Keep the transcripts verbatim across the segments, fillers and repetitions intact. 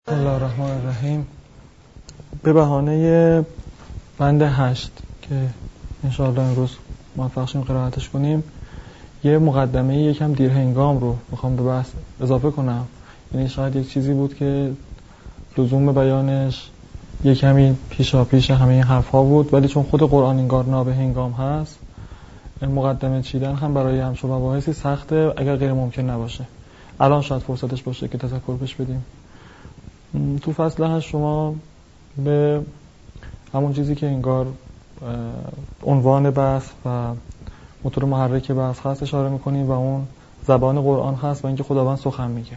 بسم الله الرحمن الرحیم. به بهانه بند هشت که انشاءالله امروز موفق شیم قرائتش کنیم، یه مقدمه یکم دیر هنگام رو میخوام به بحث اضافه کنم. یعنی شاید یک چیزی بود که لزوم بیانش یه کمی پیشا پیش همه این حرف ها بود، ولی چون خود قرآن انگار نابه هنگام هست، مقدمه چیدن هم برای همچون مباحثی سخته اگر غیر ممکن نباشه. الان شاید فرصتش باشه که تذکر بهش بدیم. تو فصل هشت شما به همون چیزی که انگار عنوان بحث و موتور محرک بحث هست اشاره میکنیم و اون زبان قرآن هست و اینکه خداوند سخن میگه.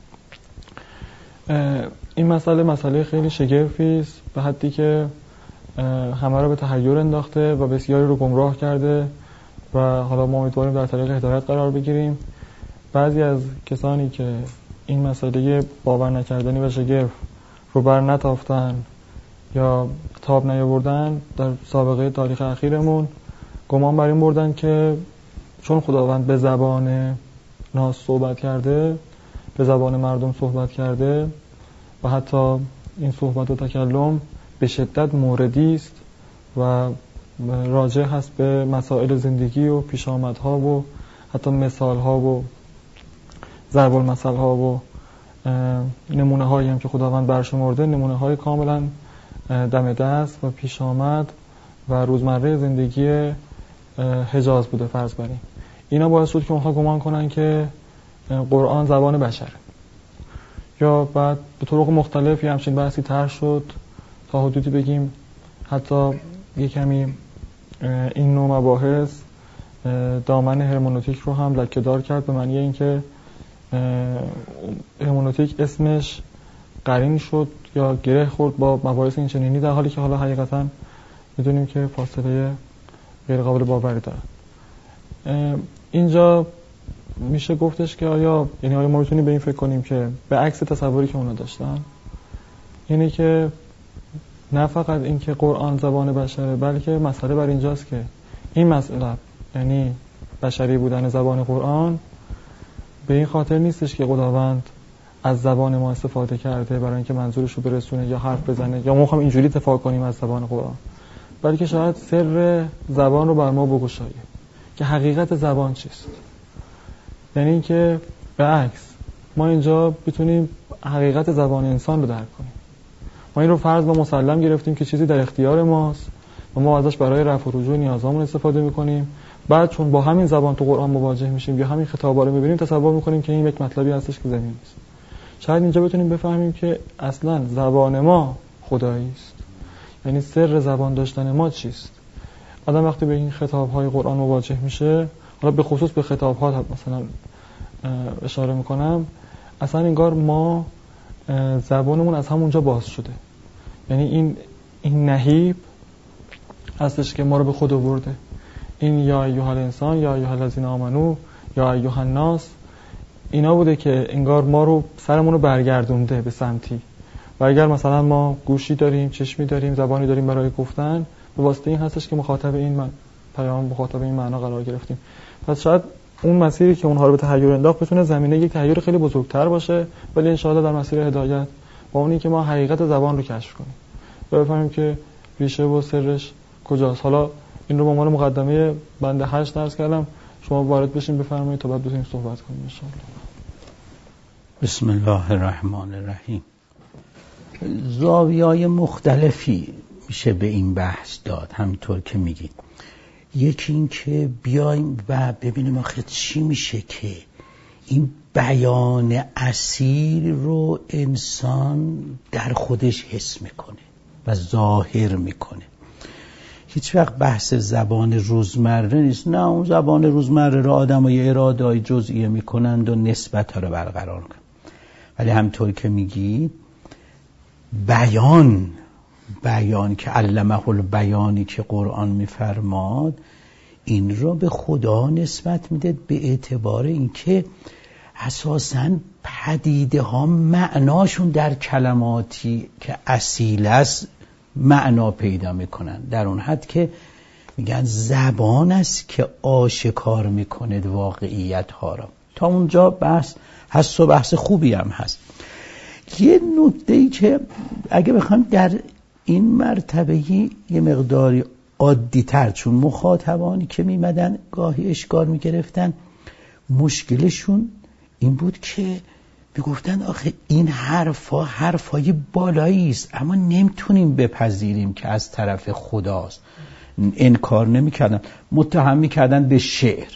این مسئله مسئله خیلی شگرفی است، به حدی که همه رو به تحیر انداخته و بسیاری رو گمراه کرده و حالا ما امیدواریم در طریق هدایت قرار بگیریم. بعضی از کسانی که این مسئله باور نکردنی و شگرف رو بر نتافتن یا تاب نیاوردن، در سابقه تاریخ اخیرمون گمان بر این بردن که چون خداوند به زبان ناس صحبت کرده، به زبان مردم صحبت کرده و حتی این صحبت و تکلم به شدت موردی است و راجع هست به مسائل زندگی و پیشامدها و حتی مثالها و ضرب المثلها و نمونه هایی هم که خداوند برشمرده، نمونه های کاملا دم دست و پیش آمد و روزمره زندگی حجاز بوده فرض بریم. اینا باعث شد که اونها گمان کنن که قرآن زبان بشره، یا بعد به طرق مختلفی همچین بحثی طرح شد تا حدودی بگیم حتی یک کمی این نوع مباحث دامن هرمنوتیک رو هم لکه‌دار کرد، به معنی اینکه هرمنوتیک اسمش قرین شد یا گره خورد با مباحث این چنینی، در حالی که حالا حقیقتا میدونیم که فاصله غیر قابل باوری داره. اینجا میشه گفتش که آیا یعنی آیا ما میتونیم به این فکر کنیم که به عکس تصوری که اونا داشتن، یعنی که نه فقط این که قرآن زبان بشره، بلکه مسئله بر اینجاست که این مسئله یعنی بشری بودن زبان قرآن به این خاطر نیستش که خداوند از زبان ما استفاده کرده برای اینکه منظورش رو برسونه یا حرف بزنه یا ما می‌خوایم اینجوری دفاع کنیم از زبان قرآن، بلکه شاید سر زبان رو بر ما بگشایه که حقیقت زبان چیست. یعنی اینکه به عکس ما اینجا بتونیم حقیقت زبان انسان رو درک کنیم. ما این رو فرض و مسلم گرفتیم که چیزی در اختیار ماست و ما ازش برای رفع و رجوع نیازامون استفاده می‌کنیم. بعد چون با همین زبان تو قرآن مواجه میشیم یا همین خطابا رو می‌بینیم، تصور می‌کنیم که این یک مطلبی هستش که زمین نیست. شاید اینجا بتونیم بفهمیم که اصلا زبان ما خدایی است. یعنی سر زبان داشتن ما چیست؟ آدم وقتی به این خطاب‌های قرآن مواجه میشه، حالا به خصوص به خطاب‌ها مثلا اشاره میکنم، اصلا انگار ما زبانمون از همونجا باز شده. یعنی این این نهیب هستش که ما رو به خود آورده. این یا ایها الانسان یا ایها الذین آمنو یا ایها الناس، اینا بوده که انگار ما رو سرمون رو برگردونده به سمتی. و اگر مثلا ما گوشی داریم، چشمی داریم، زبانی داریم برای گفتن، به واسطه این هستش که مخاطب این من پیام مخاطب این معنا قرار گرفتیم. پس شاید اون مسیری که اونها رو به تحیر انداخت بتونه زمینه یک تحیر خیلی بزرگتر باشه، ولی ان شاءالله در مسیر هدایت با اونی که ما حقیقت زبان رو کشف کنیم و بفهمیم که ریشه و سرش کجاست. حالا این رو به عنوان مقدمه بند هشت درس کردم، شما وارد بشین بفرمایید تا بعد بتونیم صحبت کنیم ان شاءالله. بسم الله الرحمن الرحیم. زاویه‌های مختلفی میشه به این بحث داد، همینطور که میگید. یکی این که بیایم و ببینیم آخه چی میشه که این بیان اصیل رو انسان در خودش حس میکنه و ظاهر میکنه. هیچ وقت بحث زبان روزمره نیست. نه، اون زبان روزمره رو آدمای اراده‌ای جزئیه میکنند و نسبت‌ها رو برقرار کنند. ولی همطور که میگی بیان بیان که علمه البیانی که قرآن میفرماد، این رو به خدا نسبت میده به اعتبار اینکه اساساً پدیده ها معناشون در کلماتی که اصیل است معنا پیدا میکنن، در اون حد که میگن زبان است که آشکار میکنه واقعیت ها را. تا اونجا بحث هست و بحث خوبی هم هست. یه نکته‌ای که اگه بخوام در این مرتبه یه مقداری عادی تر، چون مخاطبانی که میمدن گاهی اشکال میگرفتن، مشکلشون این بود که میگفتن آخه این حرفا حرفای بالایی است، اما نمیتونیم بپذیریم که از طرف خداست. انکار نمیکردن، متهم میکردن به شعر.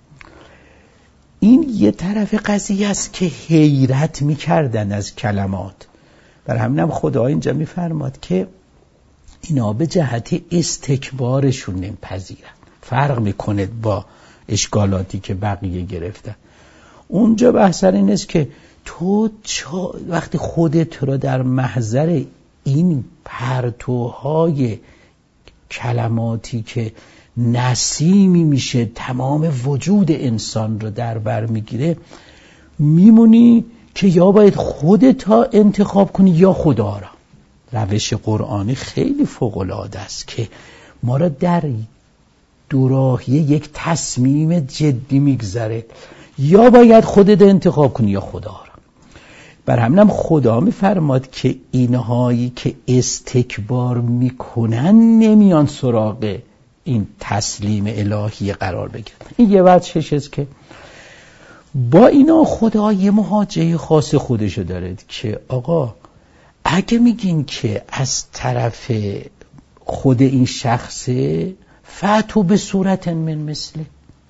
این یه طرف قضیه است که حیرت میکردن از کلمات. بر همینم خدا اینجا میفرماد که اینا به جهت استکبارشون نمیپذیرن. فرق میکنه با اشکالاتی که بقیه گرفتن. اونجا بحث این است که تو وقتی خودت رو در محضر این پرتوهای کلماتی که نسیمی میشه تمام وجود انسان رو در بر میگیره، میمونی که یا باید خودت ها انتخاب کنی یا خدا را. روش قرآنی خیلی فوق‌العاده است که ما را در دوراهی یک تصمیم جدی میگذاره، یا باید خودت انتخاب کنی یا خدا را. بر همینم خدا میفرماد که اینهایی که استکبار میکنن نمیان سراغ این تسلیم الهی قرار بگیرن. این یه وجهش است که با اینا خدا یه مواجهه خاص خودشو داره که آقا اگه میگین که از طرف خود این شخصه، فاتو به صورت من مثله،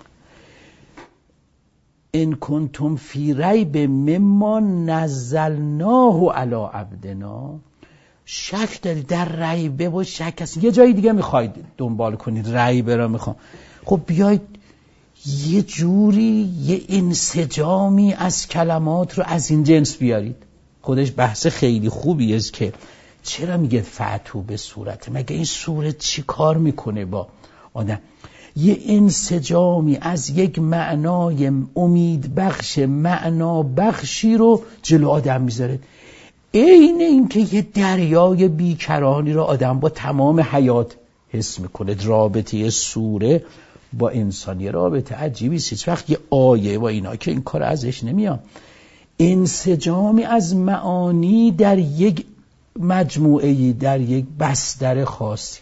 ان کنتم فی ریب مما نزلناه علی عبدنا، شک دارید در ریبه و شک هست، یه جایی دیگه میخواید دنبال کنید، ریبه را میخوام، خب بیاید یه جوری یه انسجامی از کلمات رو از این جنس بیارید. خودش بحث خیلی خوبی است که چرا میگه فاتو به صورت، مگه این صورت چی کار میکنه با آدم؟ یه انسجامی از یک معنای امید بخش معنا بخشی رو جلو آدم میذاره. عین این که یه دریای بیکرانی رو آدم با تمام حیات حس میکنه. رابطه سوره با انسانی رابطه عجیبی است. هیچ وقت یه آیه و اینا که این کار ازش نمیاد. انسجامی از معانی در یک مجموعه‌ای، در یک بستر خاصی.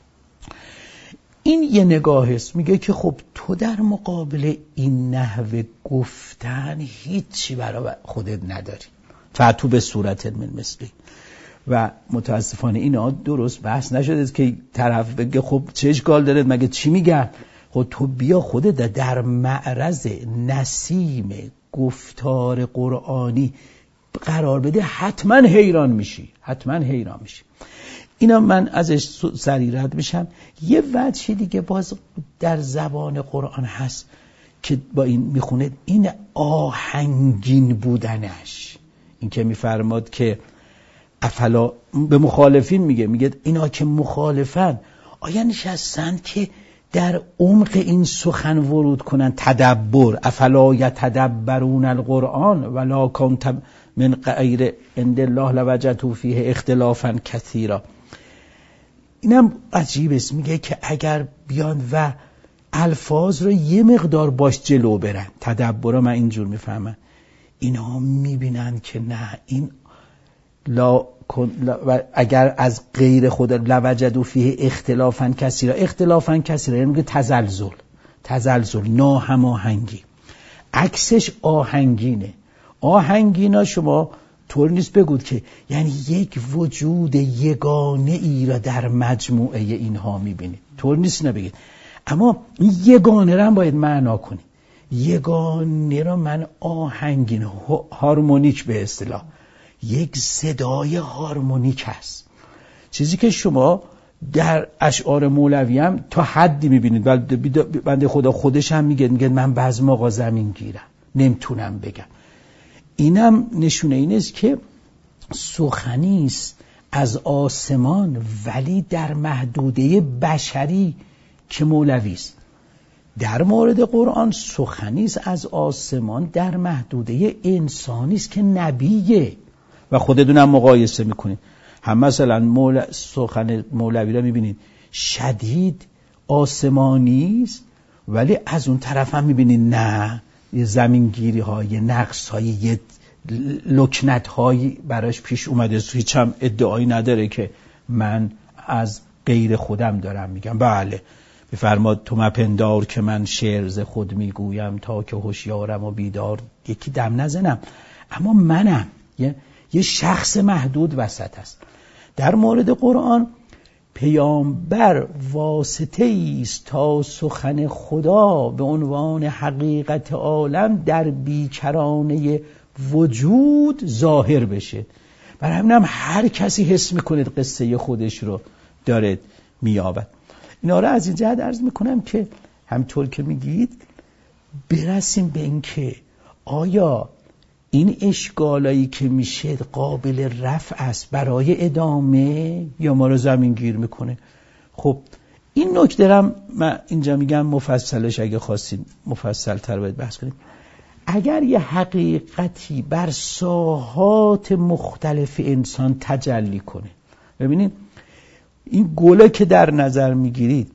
این یه نگاه است. میگه که خب تو در مقابل این نحوه گفتن هیچی برای خودت نداری، فاتو به صورت من مثلی. و متاسفانه اینا درست بحث نشده که طرف بگه خب چه اشکال داره، مگه چی میگن؟ خب تو بیا خودت در معرض نسیم گفتار قرآنی قرار بده، حتما حیران میشی، حتما حیران میشی. اینا من ازش سریع رد میشم. یه وجه دیگه باز در زبان قرآن هست که با این میخونه، این آهنگین بودنش. این که میفرماد که افلا، به مخالفین میگه میگه اینا که مخالفن آیا نشستن که در عمق این سخن ورود کنن؟ تدبر، افلا یتدبرون القرآن ولا کان من غیر عند الله لوجدوا فیه اختلافا کثیرا. اینم عجیب است. میگه که اگر بیان و الفاظ رو یه مقدار باش جلو برن، تدبر من اینجور میفهمن، اینا میبینن که نه، این لا و اگر از غیر خدا لوجدوا فیه اختلافا کثیرا، اختلافا کثیرا یعنی تزلزل، تزلزل، ناهماهنگی. عکسش آهنگینه. آهنگینا شما طور نیست بگود که یعنی یک وجود یگانه ای را در مجموعه اینها میبینید، طور نیست نبگید. اما یگانه را هم باید معنا کنی. یگانه را من آهنگین، هارمونیک به اصطلاح، یک صدای هارمونیک هست. چیزی که شما در اشعار مولوی هم تا حدی میبینید. بنده خدا خودش هم میگه میگه من بعضی موقع زمین گیرم، نمیتونم بگم. اینم نشونه این است که سخنی است از آسمان، ولی در محدوده بشری که مولوی است. در مورد قرآن سخنی است از آسمان در محدوده انسانی است که نبیه. و خودتون مقایسه میکنید. هم مثلا مول... سخن مولوی را میبینید شدید آسمانی است، ولی از اون طرف هم میبینید نه، یه زمینگیری های، نقص های، یه لکنت هایی براش پیش اومده، هیچ هم ادعایی نداره که من از غیر خودم دارم میگم. بله بفرماد تو مپندار که من شعر ز خود میگویم تا که هوشیارم و بیدار یکی دم نزنم. اما منم یه, یه شخص محدود وسط است. در مورد قرآن پیامبر واسطه است تا سخن خدا به عنوان حقیقت عالم در بیکرانه وجود ظاهر بشه. برای همین هم هر کسی حس میکنه قصه خودش رو داره میابد. اینا رو از این جهت عرض میکنم که همطور که میگید برسیم به این که آیا این اشکالایی که میشه قابل رفع است برای ادامه یا ما رو زمین گیر میکنه. خب این نکته رو من اینجا میگم مفصلش اگه خواستین مفصل تر باید بحث کنیم. اگر یه حقیقتی بر ساحات مختلف انسان تجلی کنه، ببینید این گله که در نظر میگیرید،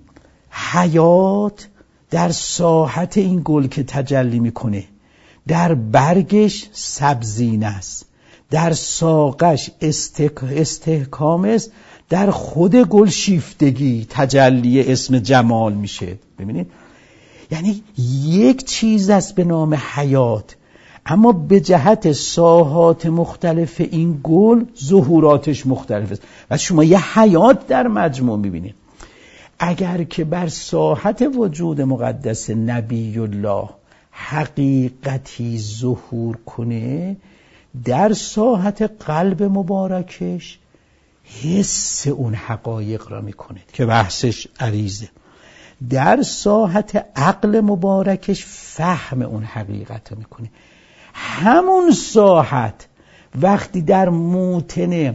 حیات در ساحت این گل که تجلی میکنه، در برگش سبزینه است، در ساقش استحکام است، در خود گل شیفتگی تجلی اسم جمال میشه. ببینید یعنی یک چیز است به نام حیات، اما به جهت ساحات مختلف این گل ظهوراتش مختلف است و شما یه حیات در مجموع میبینید. اگر که بر ساحت وجود مقدس نبی الله حقیقتی ظهور کنه، در ساحت قلب مبارکش حس اون حقایق را میکنه که بحثش عریضه، در ساحت عقل مبارکش فهم اون حقیقت را میکنه. همون ساحت وقتی در موطن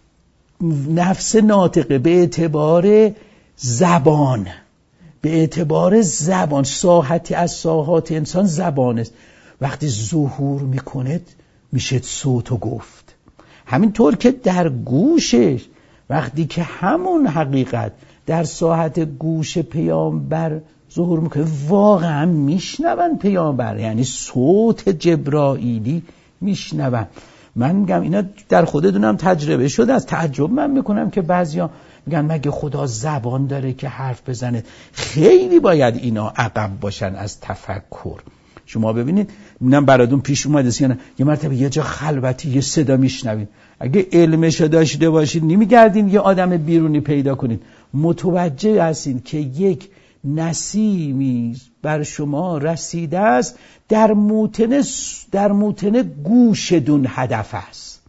نفس ناطقه به اعتبار زبان به اعتبار زبان ساحتی از ساحات انسان زبان است، وقتی ظهور میکنه میشه صوت و گفت. همینطور که در گوشش وقتی که همون حقیقت در ساحت گوش پیامبر ظهور میکنه واقعا میشنون پیامبر، یعنی صوت جبرائیلی میشنون. من میگم اینا در خودتونم تجربه شده. از تعجب من میکنم که بعضیا میگن مگه خدا زبان داره که حرف بزنه؟ خیلی باید اینا عقب باشن از تفکر. شما ببینید منم براتون پیش اومده سیانه یه مرتبه یه جا خلوتی یه صدا میشنوید، اگه علمش داشته باشید نمیگردین یه آدم بیرونی پیدا کنید، متوجه هستین که یک نسیمی بر شما رسیده است، در موطن در موطن گوشتون هدف است.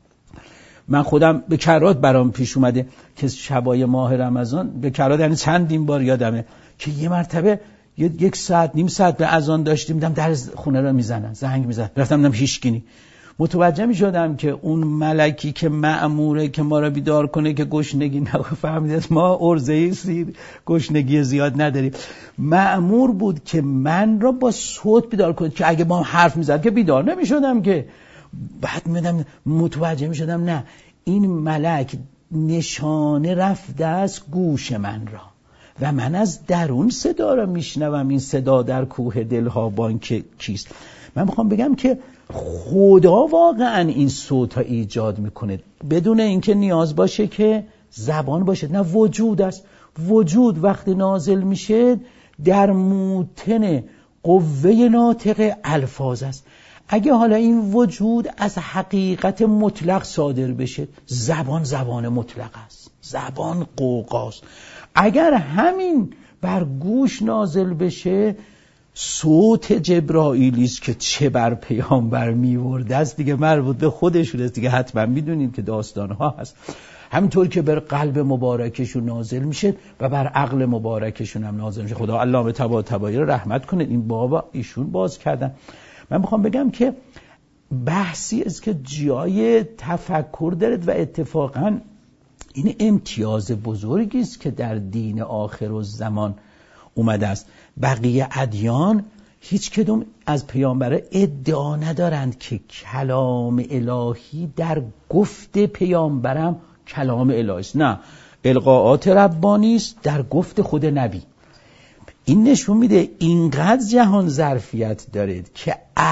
من خودم به کرات برام پیش اومده که شبای ماه رمضان به کرات یعنی چندین بار یادمه که یه مرتبه یک ساعت نیم ساعت به اذان داشتیم، دیدم در خونه را میزنن، زنگ میزنن، رفتم دیدم هیچکی. متوجه میشدم که اون ملکی که مأموره که ما را بیدار کنه که گشنگی نفهمیدید ما عرضه سیر گشنگی زیاد نداریم، مأمور بود که من را با صوت بیدار کنه که اگه با حرف میزد که بیدار نمیشدم که. بعد میدم متوجه میشدم نه این ملک نشانه رفته است گوش من را و من از درون صدا را میشنوم. این صدا در کوه دلها بانک کیست؟ من میخوام بگم که خدا واقعا این صوت ها ایجاد میکنه بدون اینکه نیاز باشه که زبان باشه، نه وجود است. وجود وقتی نازل میشه در موطن قوه ناطقه الفاظ است. اگه حالا این وجود از حقیقت مطلق صادر بشه، زبان زبان مطلق است، زبان قوقاست. اگر همین بر گوش نازل بشه صوت جبرائیلی است که چه بر پیامبر میورده است دیگه، مربوط به خودشون است دیگه، حتما میدونید که داستانها هست. همینطور که بر قلب مبارکشون نازل میشه و بر عقل مبارکشون هم نازل میشه. خدا علامه طباطبایی رو رحمت کنه، این بابا ایشون باز کردن. من میخوام بگم که بحثی است که جای تفکر دارد و اتفاقا این امتیاز بزرگی است که در دین آخر الزمان اومده است. بقیه ادیان هیچ کدوم از پیامبر ادعا ندارند که کلام الهی در گفت پیامبرم کلام الهی است. نه، القاءات ربانی است در گفت خود نبی. این نشون میده اینقدر جهان ظرفیت داره که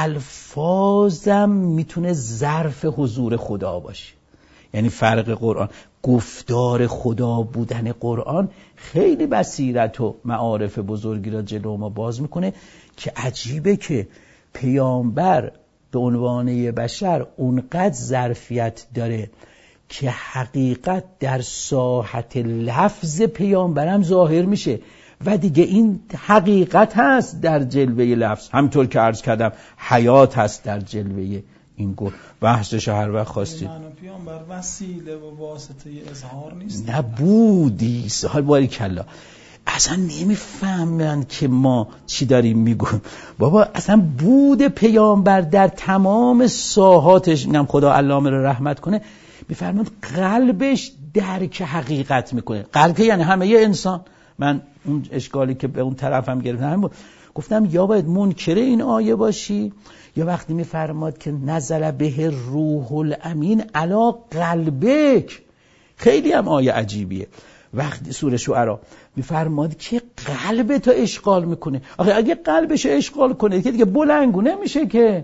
الفاظم میتونه ظرف حضور خدا باشه. یعنی فرق قرآن، گفتار خدا بودن قرآن خیلی بصیرت و معارف بزرگی را جلو ما باز میکنه که عجیبه که پیامبر به عنوان یه بشر اونقدر ظرفیت داره که حقیقت در ساحت لفظ پیامبرم ظاهر میشه و دیگه این حقیقت هست در جلوه لفظ. همطور که عرض کردم حیات هست در جلوه این گل. بحثش هر وقت خواستید. معنی پیامبر وسیله و واسطه اظهار نیست. نبودی سال باری کلا. اصلا نمیفهمن که ما چی داریم میگیم. بابا اصلا بود پیامبر در تمام ساحاتش، میگم خدا علامه رو رحمت کنه، میفرماد قلبش درک حقیقت میکنه. قلب یعنی همه یه انسان. من اون اشکالی که به اون طرف هم گرفتم همین بود. گفتم یا باید منکر این آیه باشی یا وقتی میفرماد که نزل به روح الامین علی قلبک، خیلی هم آیه عجیبیه. وقتی سوره شعرا میفرماد که قلب تو اشغال میکنه. آخه اگه قلبش اشغال کنه که دیگه بلنگو نمیشه که.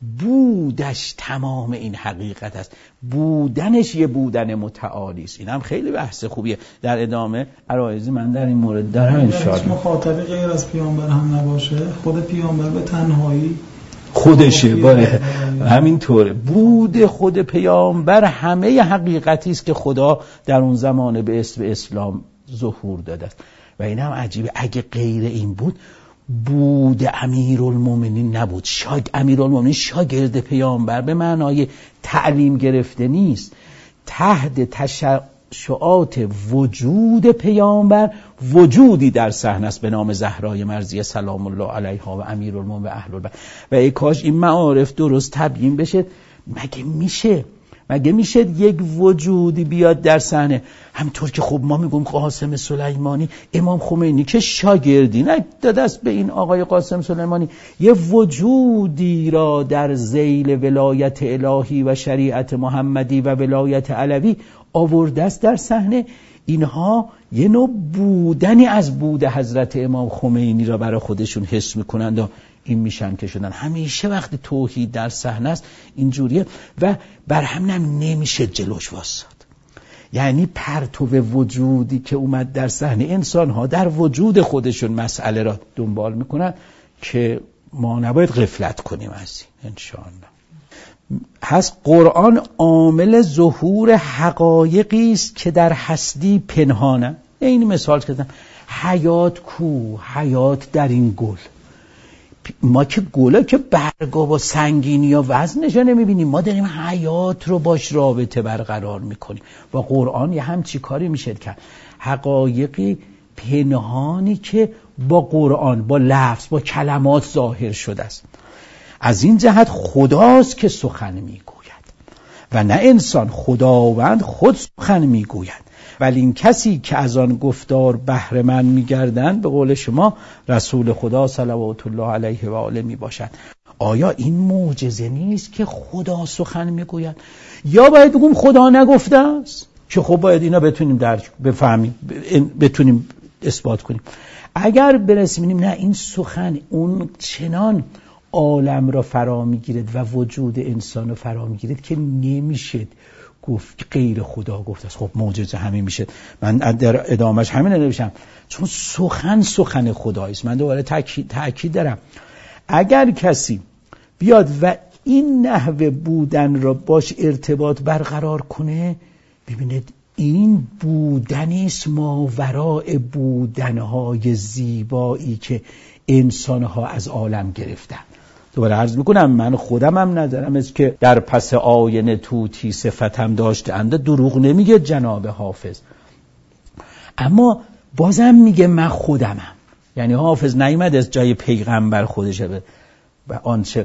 بودش تمام این حقیقت است، بودنش یه بودن متعالی است. این هم خیلی بحث خوبیه. در ادامه عرایزی من در این مورد دارم ان شاء الله. مخاطبی غیر از پیامبر هم نباشه، خود پیامبر به تنهایی خودشه. باره همین طوره. بود خود پیامبر همه حقیقتی است که خدا در اون زمان به اسم اسلام ظهور داده است. و این هم عجیبه. اگه غیر این بود، بود امیرالمومنین نبود. شاگ امیرالمومنین شاگرد پیامبر به معنای تعلیم گرفته نیست. تحت تشعشعات وجود پیامبر وجودی در صحنه است به نام زهرای مرضیه سلام الله علیها و امیرالمومنین و اهل البیت. و ای کاش این معارف درست تبیین بشه. مگه میشه مگه میشه یک وجودی بیاد در صحنه؟ همطور که خب ما میگم قاسم سلیمانی، امام خمینی که شاگردی نداده است به این آقای قاسم سلیمانی، یه وجودی را در ذیل ولایت الهی و شریعت محمدی و ولایت علوی آورده است در صحنه. اینها یه نوع بودنی از بود حضرت امام خمینی را برای خودشون حس میکنند و این میشن که شدن. همیشه وقتی توحید در صحنه است اینجوریه و بر همین نمیشه جلوش واساد. یعنی پرتو وجودی که اومد در صحنه، انسان ها در وجود خودشون مسئله را دنبال میکنن که ما نباید غفلت کنیم از این انشاءالله. هست قرآن عامل ظهور حقایقی است که در هستی پنهانه. این مثال کردم، حیات کو، حیات در این گل. ما که گله که برگا و سنگینی یا وزنش رو نمیبینیم، ما داریم حیات رو باش رابطه برقرار میکنیم. با قرآن یه همچی کاری میشه کرد. حقایقی پنهانی که با قرآن، با لفظ، با کلمات ظاهر شده است. از این جهت خداست که سخن میگوید و نه انسان. خداوند خود سخن میگوید، ولی این کسی که از آن گفتار بهره مند میگردند به قول شما رسول خدا صلوات الله علیه و آله می باشد. آیا این معجزه نیست که خدا سخن میگوید؟ یا باید بگیم خدا نگفته است که خب باید اینا بتونیم درک بفهمیم، بتونیم اثبات کنیم. اگر برسیم نه این سخن اون چنان عالم را فرا میگیرد و وجود انسان را فرا میگیرد که نمیشه گفت غیر خدا گفته است. خب معجزه همین میشه. من در ادامهش همین نوشتم، چون سخن سخن خدایست. من دوباره تاکید تاکید دارم، اگر کسی بیاد و این نحوه بودن را باش ارتباط برقرار کنه، ببینید این بودنی است ماوراء بودنهای زیبایی که انسانها از عالم گرفتن. دوباره عرض میکنم من خودم هم ندارم از که در پس آینه توتی صفتم داشته انده، دروغ نمیگه جناب حافظ، اما بازم میگه من خودمم. یعنی حافظ نیامد از جای پیغمبر خودشه و آنچه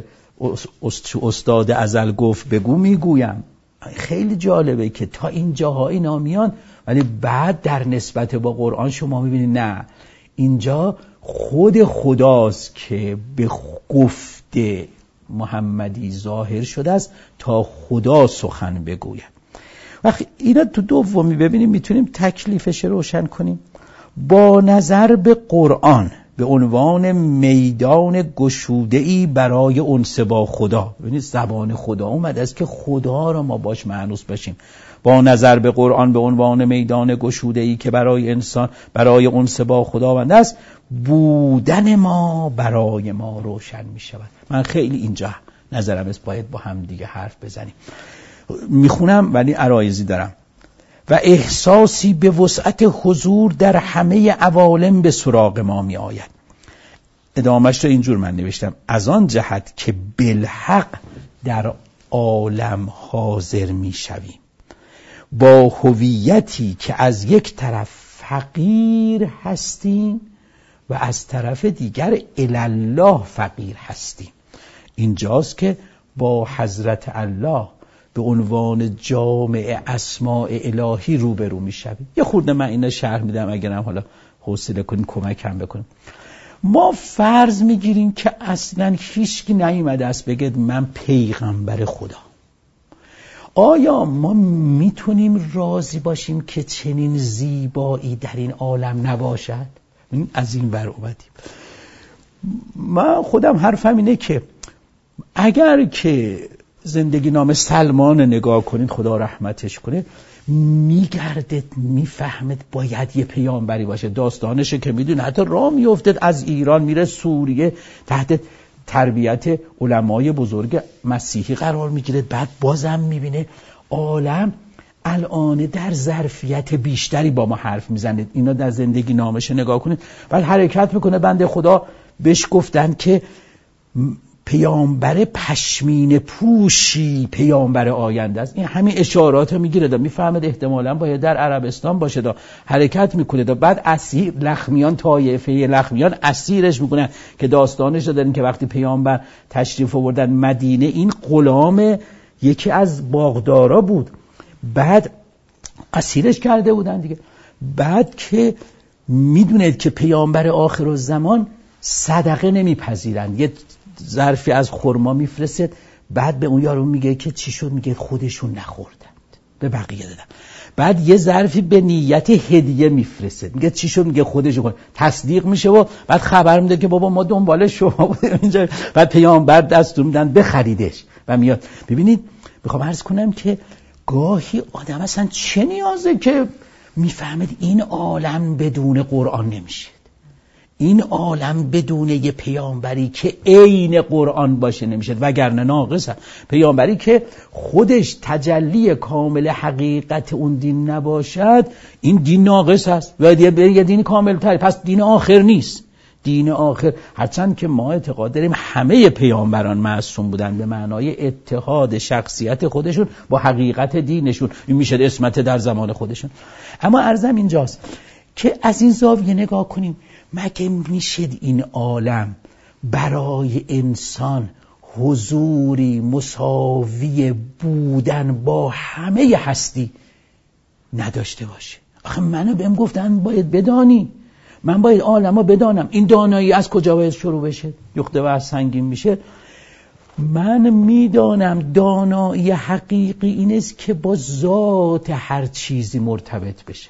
استاد ازل گفت بگو میگویم. خیلی جالبه که تا این جاهای نامیان، ولی بعد در نسبت با قرآن شما میبینید نه، اینجا خود خداست که به گفت محمدی ظاهر شده است تا خدا سخن بگوید. وقتی اینا تو دومی ببینیم میتونیم تکلیفش روشن کنیم. با نظر به قرآن به عنوان میدان گشوده‌ای برای انس با خدا. ببینید زبان خدا اومده است که خدا را ما باش مانوس بشیم. با نظر به قرآن به عنوان میدان گشوده‌ای که برای انسان برای انس با خداوند است، بودن ما برای ما روشن می شود. من خیلی اینجا نظرم است باید با هم دیگه حرف بزنیم. میخونم ولی عرایضی دارم. و احساسی به وسعت حضور در همه عوالم به سراغ ما می آید. ادامهش رو اینجور من نوشتم: از آن جهت که بالحق در عالم حاضر می شویم، با هویتی که از یک طرف فقیر هستیم و از طرف دیگر الالله فقیر هستیم. اینجاست که با حضرت الله به عنوان جامع اسماء الهی روبرو میشویم. یه خورده من اینو شرح میدم اگرم حالا حوصله کنین کمکم بکنیم. ما فرض میگیریم که اصلا هیچکی نیومده است بگه من پیغمبر خدا. آیا ما میتونیم راضی باشیم که چنین زیبایی در این عالم نباشد؟ از این ور اومدیم. من خودم حرفم اینه که اگر که زندگی نام سلمان نگاه کنید، خدا رحمتش کنه، میگردد میفهمد باید یه پیامبری باشه. داستانشه که میدونه حتی راه میافتد از ایران میره سوریه تحت تربیت علمای بزرگ مسیحی قرار میگیره. بعد بازم میبینه عالم الان در ظرفیت بیشتری با ما حرف میزنه. اینا در زندگی نامش نگاه کنید. بعد حرکت میکنه. بنده خدا بهش گفتن که پیامبر پشمین پوشی پیامبر آینده است. این همین اشارات رو میگیره دا میفهمد احتمالاً باید در عربستان باشه. دا حرکت میکنه. دا بعد اسیر لخمیان طایفه لخمیان اسیرش میکنن که داستانش رو داریم که وقتی پیامبر تشریف آوردن مدینه، این غلام یکی از باغدارا بود. بعد اسیرش کرده بودن دیگه. بعد که میدونید که پیامبر آخرالزمان صدقه نمیپذیرن، یه ظرفی از خرما میفرسته. بعد به اون یارو میگه که چی شد؟ میگه خودشون نخوردند، به بقیه دادن. بعد یه ظرفی به نیت هدیه میفرسته. میگه چی شد؟ میگه خودشون خورد. تصدیق میشه و بعد خبر میده که بابا ما دنبال شما بودیم اینجا. بعد پیامبر دستور میدن بخریدش و میاد. ببینید میخوام عرض کنم که گاهی آدم اصلا چه نیازه که میفهمید این عالم بدون قرآن نمیشه، این عالم بدون یه پیامبری که عین قرآن باشه نمیشه، وگرنه ناقص هست. پیامبری که خودش تجلی کامل حقیقت اون دین نباشد، این دین ناقص هست و یه دین کامل تری، پس دین آخر نیست. دین آخر، هرچند که ما اعتقاد داریم همه پیامبران معصوم بودن به معنای اتحاد شخصیت خودشون با حقیقت دینشون، این میشه عصمت در زمان خودشون. اما عرضم اینجاست که از این زاویه نگاه کنیم. مگه میشه این عالم برای انسان حضوری مساوی بودن با همه هستی نداشته باشه؟ آخه منو بهم گفتن باید بدانی، من باید عالمو بدانم. این دانایی از کجا باید شروع بشه؟ یخته و سنگین میشه. من میدانم دانایی حقیقی این است که با ذات هر چیزی مرتبط بشه.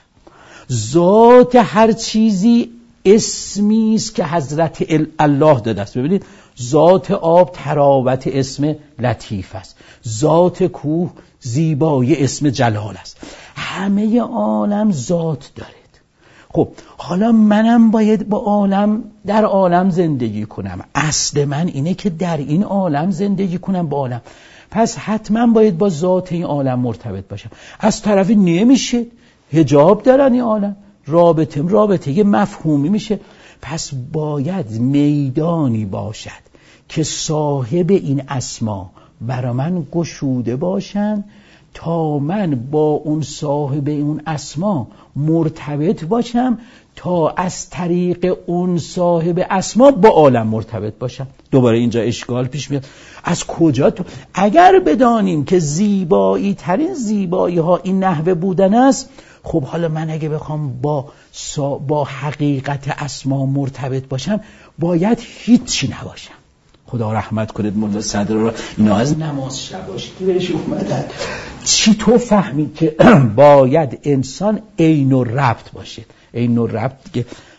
ذات هر چیزی اسمی است که حضرت الله داده است. ببینید ذات آب تراوت اسم لطیف است، ذات کوه زیبایی اسم جلال است. همه عالم ذات دارد. خب حالا منم باید با عالم در عالم زندگی کنم. اصل من اینه که در این عالم زندگی کنم با عالم. پس حتما باید با ذات این عالم مرتبط باشم. از طرفی نمیشه، حجاب دارن این عالم، رابطه رابطه یه مفهومی میشه. پس باید میدانی باشد که صاحب این اسما برای من گشوده باشن تا من با اون صاحب اون اسما مرتبط باشم، تا از طریق اون صاحب اسما با عالم مرتبط باشم. دوباره اینجا اشکال پیش میاد. از کجا تو؟ اگر بدانیم که زیبایی ترین زیبایی ها این نحوه بودن است، خب حالا من اگه بخوام با سا... با حقیقت اسما مرتبط باشم باید هیچی نباشم. خدا رحمت کنید مولا صدر رو، اینا از نماز شباش که بهش اومدن. چی تو فهمی که باید انسان عین و ربط باشه؟ عین و ربط که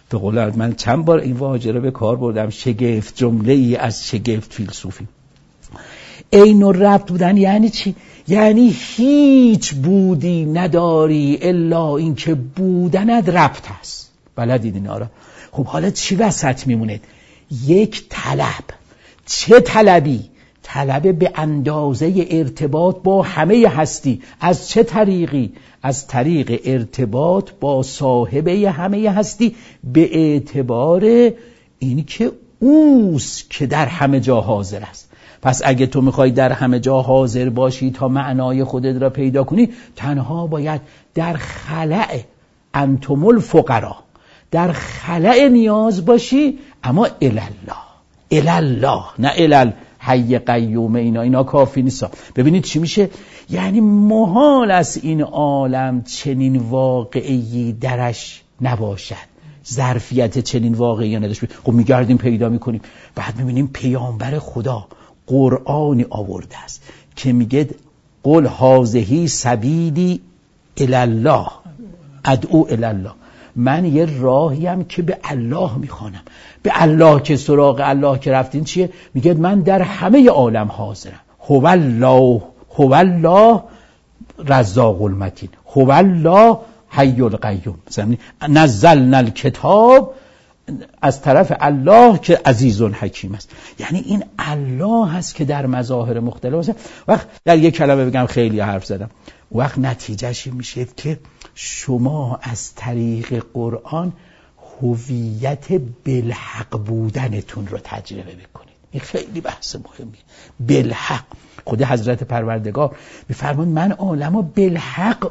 به قول من چند بار این واژه رو به کار بردم، شگفت جمله ای از شگفت فیلسوفی. عین الربط بودن یعنی چی؟ یعنی هیچ بودی نداری الا این که بودنت ربط هست. بلدید اینا رو؟ خب حالا چی وسط میمونه؟ یک طلب. چه طلبی؟ طلب به اندازه ارتباط با همه هستی. از چه طریقی؟ از طریق ارتباط با صاحبه همه هستی، به اعتبار این که اوست که در همه جا حاضر است. پس اگه تو میخوای در همه جا حاضر باشی تا معنای خودت را پیدا کنی، تنها باید در خلأ انتم الفقرا، در خلأ نیاز باشی، اما الالله، الالله، نه الال حی قیوم. اینا اینا کافی نیست. ببینید چی میشه؟ یعنی محال است این عالم چنین واقعی درش نباشد، ظرفیت چنین واقعی نداشت. خب میگردیم پیدا میکنیم، بعد میبینیم پیامبر خدا قرآنی آورده است که میگه قل هذه سبیلی الالله ادعو الالله، من یه راهیم که به الله میخوانم. به الله که سراغ الله که رفتین چیه؟ میگه من در همه عالم حاضرم. هو الله، هو الله رزاق المتین، هو الله حی القیوم. نزلنا الکتاب، از طرف الله که عزیز حکیم است. یعنی این الله هست که در مظاهر مختلف است. وقت در یک کلمه بگم خیلی حرف زدم، وقت نتیجهش میشه که شما از طریق قرآن هویت بالحق بودنتون رو تجربه بکنید. این خیلی بحث مهمیه. بالحق. خود حضرت پروردگار میفرماید من عالمو بالحق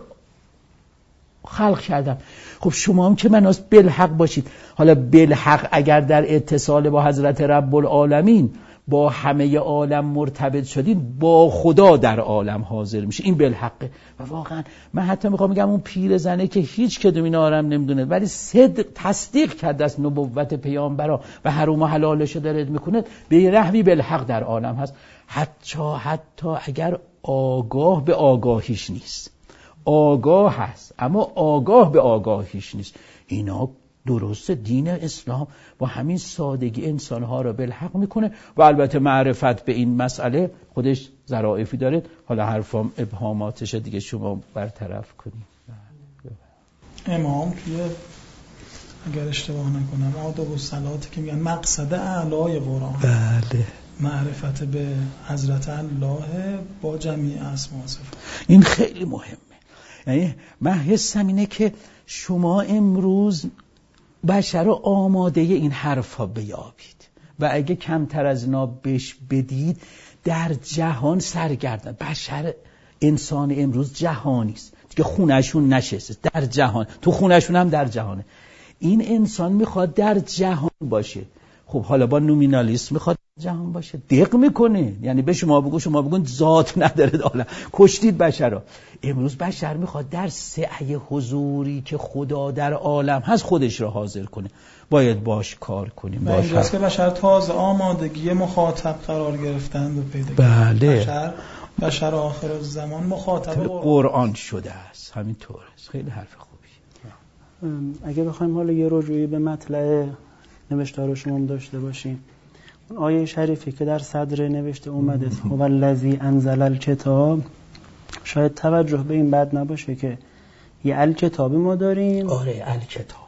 خلق کردم. خب شما هم که مناس بالحق باشید. حالا بالحق اگر در اتصال با حضرت رب العالمین با همه عالم مرتبط شدید، با خدا در عالم حاضر میشه. این بالحقه. و واقعا من حتی میخوام بگم اون پیر زنه که هیچ کدوم اینا رو هم نمیدونه ولی صدق تصدیق کرده از نبوت پیامبرا و حرام و حلالش داره میکنه، به رحمی بالحق در عالم هست. حتی حتی اگر آگاه به آگاهیش نیست، آگاه هست اما آگاه به آگاهیش نیست. اینا درست دین اسلام با همین سادگی انسانها را بالحق میکنه. و البته معرفت به این مسئله خودش ظرافی داره. حالا حرفام ابهاماتش دیگه شما برطرف کنید. امام توی اگر اشتباه نکنم آداب و صلات که میگن مقصد اعلای قرآن، بله، معرفت به حضرت الله با جمیع اسما و صفات. این خیلی مهمه. یعنی من حسم اینه که شما امروز بشر آماده این حرفا بیابید و اگه کمتر از اینا بهش بدید در جهان سرگردن. بشر انسان امروز جهانیست دیگه، خونهشون نشسته در جهان، تو خونهشون هم در جهانه. این انسان میخواد در جهان باشه. خب حالا با نومینالیسم میخواد جهان باشه، دق میکنه. یعنی به شما بگو، شما بگون ذات نداره عالم، کشتید بشر را. امروز بشر میخواد در سعی حضوری که خدا در عالم هست خودش را حاضر کنه. باید باش کار کنیم. باش اینجاست که بشر تازه آمادگی مخاطب قرار گرفتن و پیدا بله. بشر بشر آخر الزمان مخاطب قرآن, قرآن شده است. همینطوره. خیلی حرف خوبی. اگه بخوایم حالا یه رجوعی به مطلع نوشتار شما داشته باشیم، اون آیه شریفی که در صدر نوشته اومده هو الذی انزل الکتاب، شاید توجه به این بد نباشه که یه الکتاب ما داریم. آره الکتاب.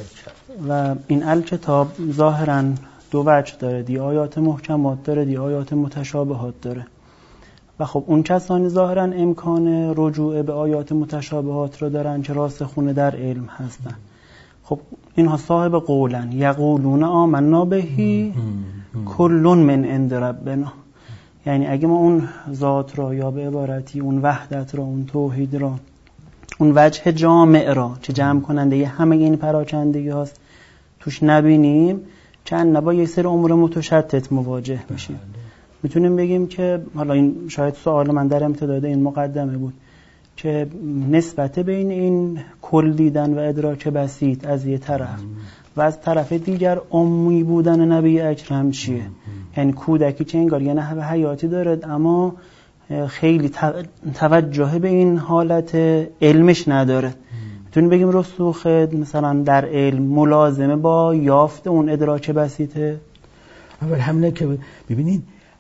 و این الکتاب ظاهراً دو وجه داره، دی آیات محکمات داره، دی آیات متشابهات داره. و خب اون کسانی ظاهراً امکان رجوع به آیات متشابهات رو دارن که راسخون در علم هستن. خب اینها صاحب قولن، یقولون آمنا بهی کلون من عند ربنا. یعنی اگه ما اون ذات را یا به عبارتی اون وحدت را، اون توحید را، اون وجه جامع را که جمع کننده یه همه این پراکندگی هاست توش نبینیم، چند نبا یه سر امور متشتت مواجه میشیم. میتونیم بگیم که حالا این شاید سوال من در امتداد این مقدمه بود که نسبت بین این کل دیدن و ادراک بسیط از یه طرف و از طرف دیگر امی بودن نبی اکرم چیه؟ یعنی کودکی چه انگار یه نحوه حیاتی دارد اما خیلی توجه به این حالت علمش نداره. میتونیم بگیم رسوخ مثلا در علم ملازمه با یافت اون ادراک بسیطه؟ اول همینه که ببینین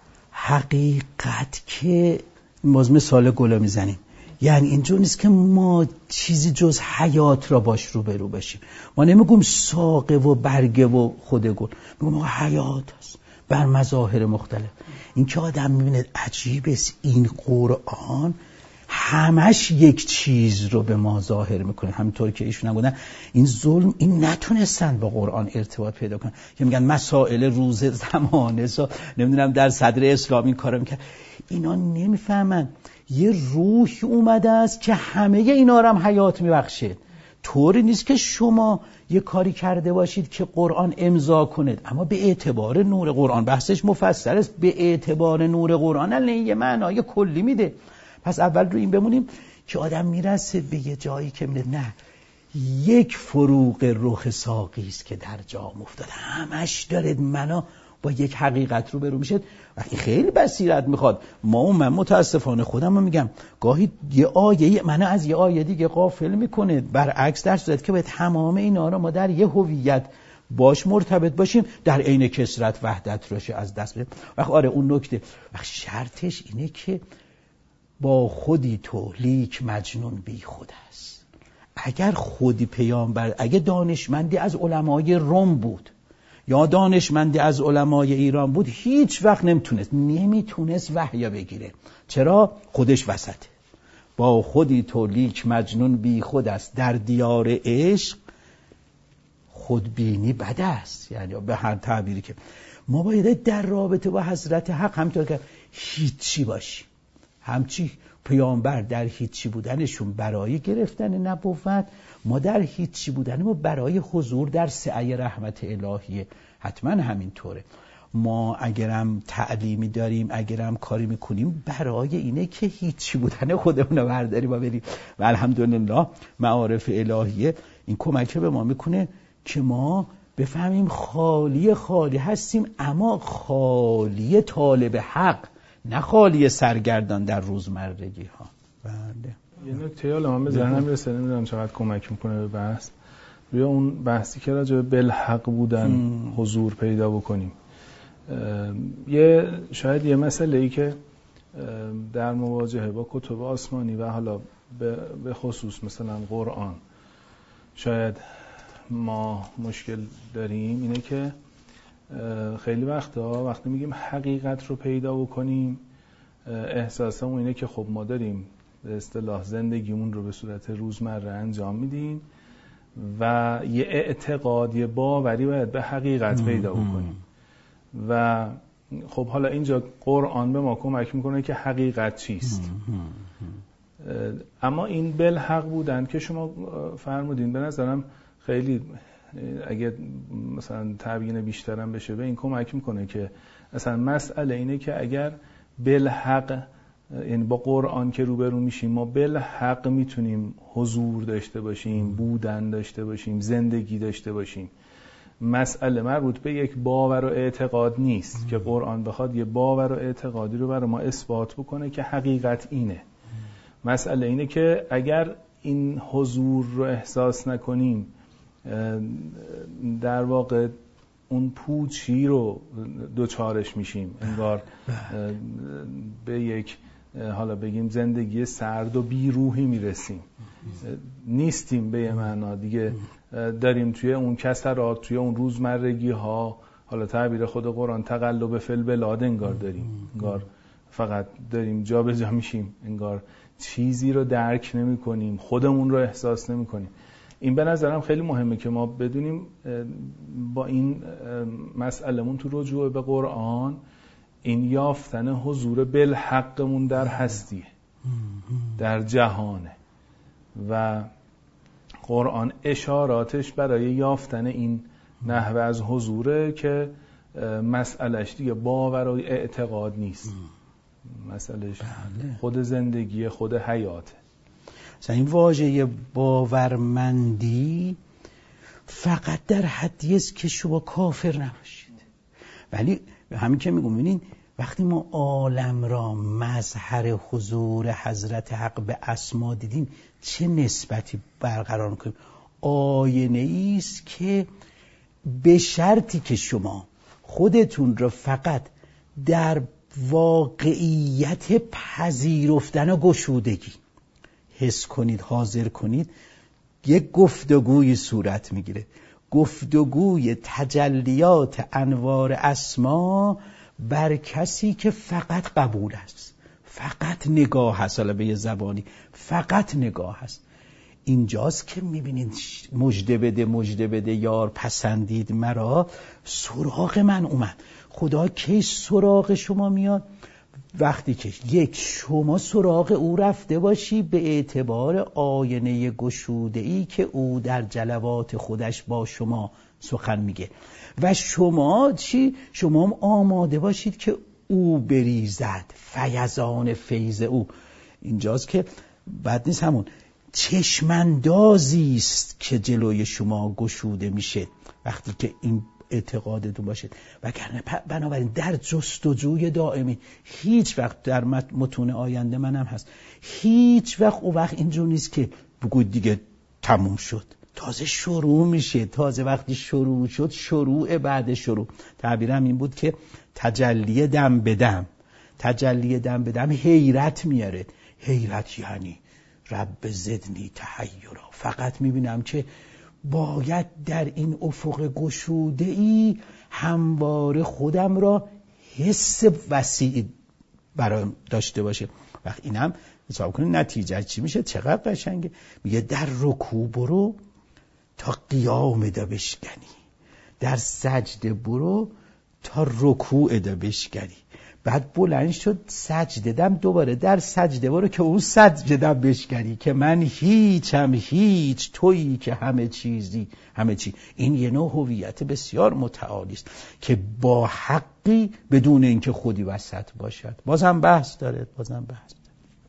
حقیقت که باز مثال گلا میزنیم، یعنی اینجور نیست که ما چیزی جز حیات را باش رو برو بشیم. ما نمیگم ساقه و برگه و خود گل، میگم حیات هست بر مظاهر مختلف. این که آدم میبینه عجیب است این قرآن همش یک چیز رو به ما ظاهر میکنه. همینطور که ایشون هم گفتن این ظلم، این نتونستن با قرآن ارتباط پیدا کنن که میگن مسائل روز زمانه سا نمیدونم در صدر اسلام این کارو میکرد. اینا نمیفهمن یه روحی اومده است که همه اینا رو هم حیات میبخشه. طوری نیست که شما یه کاری کرده باشید که قرآن امضا کنید، اما به اعتبار نور قرآن، بحثش مفصل است، به اعتبار نور قرآن الان یه معنای کلی میده. پس اول رو این بمونیم که آدم میرسه به یه جایی که میده نه یک فروغ رخ ساقی است که در جا افتاده، همش داره منا با یک حقیقت رو برو میشه. وقتی خیلی بصیرت میخواد. ما اون من متاسفانه خودم رو میگم گاهی یه آیه منو از یه آیه دیگه غافل میکنه، برعکس در صورت که باید تمام اینا رو ما در یه هویت باش مرتبط باشیم، در عین کثرت وحدت روش از دست بدیم. وقت آره اون نکته وقت شرطش اینه که با خودی تو لیک مجنون بی خود است. اگر خودی پیامبر، اگه دانشمندی از علمای روم بود یا دانشمندی از علمای ایران بود، هیچ وقت نمیتونست نمیتونست وحی بگیره. چرا؟ خودش وسطه. با خودی تو لیک مجنون بی خود است، در دیار عشق خودبینی بد است. یعنی به هر تعبیری که ما باید در رابطه با حضرت حق همطور که هیچی باشیم، همچی پیامبر در هیچی بودنشون برای گرفتن نبوت، ما در هیچی بودن ما برای حضور در سعی رحمت الهیه. حتما همینطوره. ما اگرم تعلیمی داریم، اگرم کاری میکنیم، برای اینه که هیچی بودن خودمون رو برداریم و بریم. و الحمدلله معارف الهیه این کمک به ما میکنه که ما بفهمیم خالی خالی هستیم، اما خالی طالب حق، نه خالی سرگردان در روزمرگی ها. بله. یه نکته حالا من به ذهنم رسید، نمیدونم چقدر کمک میکنه به بحث. روی اون بحثی که راجع به بالحق بودن م. حضور پیدا بکنیم. یه شاید یه مسئله ای که در مواجهه با کتب آسمانی و حالا به خصوص مثلا قرآن شاید ما مشکل داریم اینه که خیلی وقتا وقتی میگیم حقیقت رو پیدا بکنیم، احساسمون اینه که خب ما داریم به اصطلاح زندگیمون رو به صورت روزمره انجام میدیم و یه اعتقاد، یه باوری باید به حقیقت پیدا بکنیم. و خب حالا اینجا قرآن به ما کمک میکنه که حقیقت چیست. اما این بالحق بودن که شما فرمودین به نظرم خیلی، اگه مثلا تبیین بیشترم بشه به این کمک میکنه که اصلا مسئله اینه که اگر بالحق، یعنی با قرآن که روبرو میشیم، ما بالحق میتونیم حضور داشته باشیم، بودن داشته باشیم، زندگی داشته باشیم. مسئله مربوط به یک باور و اعتقاد نیست که قرآن بخواد یه باور و اعتقادی رو برای ما اثبات بکنه که حقیقت اینه. مسئله اینه که اگر این حضور رو احساس نکنیم، در واقع اون پوچی رو دوچارش میشیم، انگار به یک حالا بگیم زندگی سرد و بیروحی میرسیم، نیستیم به یه معنا دیگه، داریم توی اون کسرات، توی اون روزمرگی ها، حالا تعبیر خود قرآن تقلب فی البلاد انگار داریم، انگار فقط داریم جا به جا میشیم، انگار چیزی رو درک نمی کنیم، خودمون رو احساس نمی کنیم. این به نظرم خیلی مهمه که ما بدونیم با این مسئلهمون تو رجوع به قرآن این یافتن حضور بالحقمون در هستیه، در جهانه و قرآن اشاراتش برای یافتن این نحوه از حضوره که مسئلهش دیگه باور و اعتقاد نیست، مسئلهش خود زندگی، خود حیاته. مثلا این واژه باورمندی فقط در حدی است که شما کافر نباشید، ولی همین که میگم ببینین وقتی ما عالم را مظهر حضور حضرت حق به اسما دیدیم چه نسبتی برقرار میکنیم؟ آینه است که به شرطی که شما خودتون را فقط در واقعیت پذیرفتن و گشودگی حس کنید، حاضر کنید، یک گفتگوی صورت میگیره، گفتگوی تجلیات انوار اسما بر کسی که فقط قبول است، فقط نگاه هست، حالا به یه زبانی فقط نگاه هست. اینجاست که میبینید مژده بده مژده بده یار پسندید مرا، سراغ من اومد. خدا کی سراغ شما میاد؟ وقتی که یک شما سراغ او رفته باشی به اعتبار آینه گشوده‌ای که او در جلوات خودش با شما سخن میگه و شما چی؟ شما هم آماده باشید که او بریزد، فیضان فیض او. اینجاست که بد نیست همون چشمندازی است که جلوی شما گشوده میشه وقتی که این اعتقادتون باشه. وگرنه بنابراین در جستجوی دائمی هیچ وقت در متون آینده منم هست، هیچ وقت او وقت اینجور نیست که بگوید دیگه تموم شد، تازه شروع میشه. تازه وقتی شروع شد، شروع بعد شروع. تعبیرم این بود که تجلی دم به دم، تجلی دم به دم حیرت میاره. حیرت یعنی رب زدنی تحیرا، فقط میبینم که باید در این افق گشوده‌ای همواره خودم را حس وسیع برای داشته باشه. وقت اینم حساب کنید نتیجه چی میشه؟ چقدر قشنگه. میگه در رکوع برو تا قیام دا بشکنی، در سجده برو تا رکوع دا بشکنی. بعد بلند شد سجده دم، دوباره در سجده برو که اون سجده دم بشکنی که من هیچم هیچ، تویی که همه چیزی همه چی. این یه نوع هویت بسیار متعالی است که با حقی بدون اینکه خودی وسط باشد. بازم بحث داره، بازم بحث داره.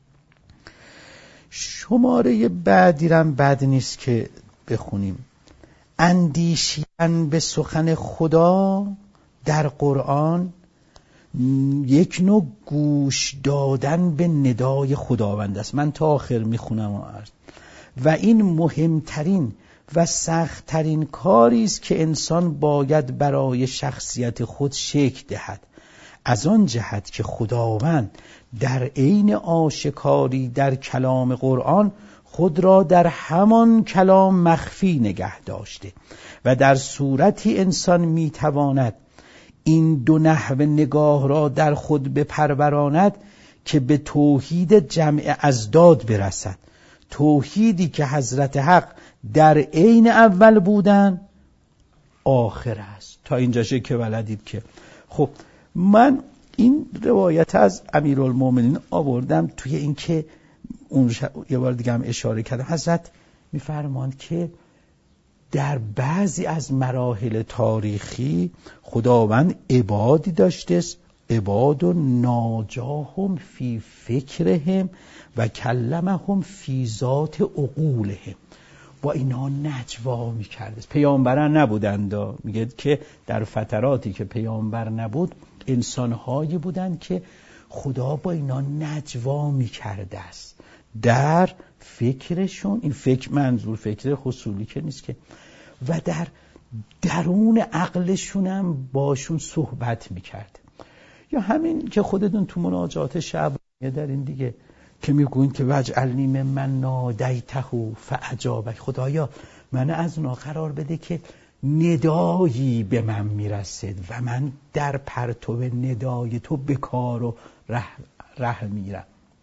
شماره بعدی رم بد نیست که بخونیم. اندیشیدن به سخن خدا در قرآن یک نوع گوش دادن به ندای خداوند است. من تا آخر میخونم و عرض و این مهمترین و سختترین کاری است که انسان باید برای شخصیت خود شکل دهد، از آن جهت که خداوند در عین آشکاری در کلام قرآن خود را در همان کلام مخفی نگه داشته و در صورتی انسان میتواند این دو نحو نگاه را در خود بپروراند که به توحید جمع ازداد برسد، توحیدی که حضرت حق در عین اول بودن آخر است. تا اینجاشه که بلدید که خب من این روایت از امیرالمومنین آوردم توی این که اون یه بار دیگه هم اشاره کردم. حضرت میفرماند که در بعضی از مراحل تاریخی خداوند عبادی داشته است، عباد و ناجاهم فی فکرهم و کلمهم فی ذات عقولهم. با اینا نجوا میکرده. پیامبران نبودند، میگه که در فتراتی که پیامبر نبود انسانهایی بودند که خدا با اینا نجوا میکرده است در فکرشون. این فکر منظور فکر خصوصی که نیست که، و در درون عقلشون هم باشون صحبت میکرد. یا همین که خودتون تو مناجات شعبانیه در این دیگه که میگوین که وجعلنی من نادیته فاجابک، خدایا من از اونا قرار بده که ندایی به من میرسد و من در پرتو ندای تو به کار و ره, ره میرم.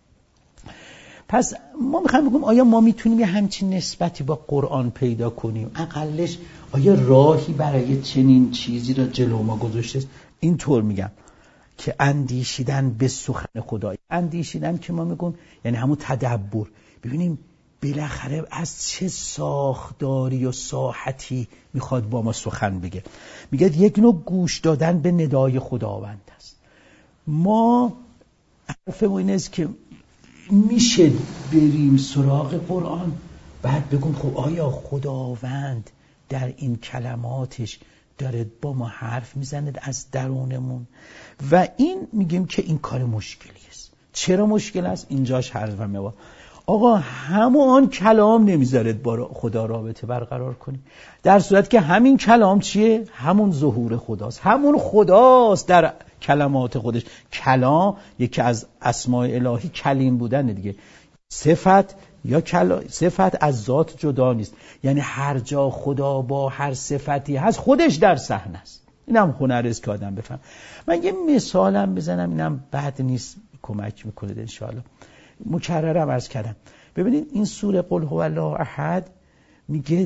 پس ما میخوایم بگیم آیا ما میتونیم یه همچین نسبتی با قرآن پیدا کنیم؟ اقلش آیا راهی برای چنین چیزی را جلو ما گذاشته است؟ اینطور میگم که اندیشیدن به سخن خدا. اندیشیدن که ما میگیم یعنی همون تدبر، ببینیم بالاخره از چه ساختاری و ساحتی میخواد با ما سخن بگه. میگه یک نوع گوش دادن به ندای خداوند است. ما حرفمون این است که میشه بریم سراغ قرآن بعد بگم خب آیا خداوند در این کلماتش داره با ما حرف میزنه از درونمون و این میگیم که این کار مشکلی است. چرا مشکل است؟ اینجاش حرفمه با آقا همون کلام نمیذاره با خدا رابطه برقرار کنی، در صورت که همین کلام چیه؟ همون ظهور خداست، همون خداست در کلمات خودش. کلام یکی از اسماء الهی کلیم بودن دیگه. صفت یا کلا... صفت از ذات جدا نیست، یعنی هر جا خدا با هر صفتی هست خودش در صحنه است. اینم هنر است که آدم بفهم. من یه مثالم بزنم، اینم بد نیست، کمک میکنه ان شاء الله. مکررم عرض کردم. ببینید این سوره قل هو الله احد میگه